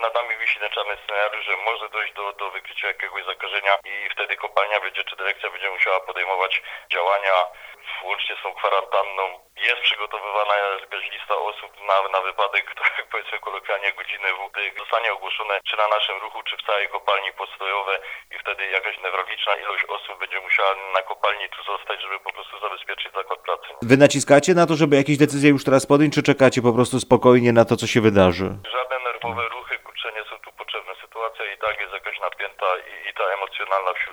nad nami wisi ten czarny scenariusz, że może dojść do wykrycia jakiegoś zakażenia i wtedy kopalnia czy dyrekcja będzie musiała podejmować działania łącznie z tą kwarantanną. Jest przygotowywana jakaś lista osób na wypadek, tak powiedzmy kolokwialnie, godziny W, gdy zostanie ogłoszone czy na naszym ruchu, czy w całej kopalni postojowe i wtedy jakaś newralgiczna ilość osób będzie musiała na kopalni tu zostać, żeby po prostu zabezpieczyć zakład pracy. Wy naciskacie na to, żeby jakieś decyzje już teraz podjąć, czy czekacie po prostu spokojnie na to, co się wydarzy? Żadne nerwowe ruchy, nie są tu potrzebne. Sytuacja i tak jest jakaś napięta i ta emocjonalna wśród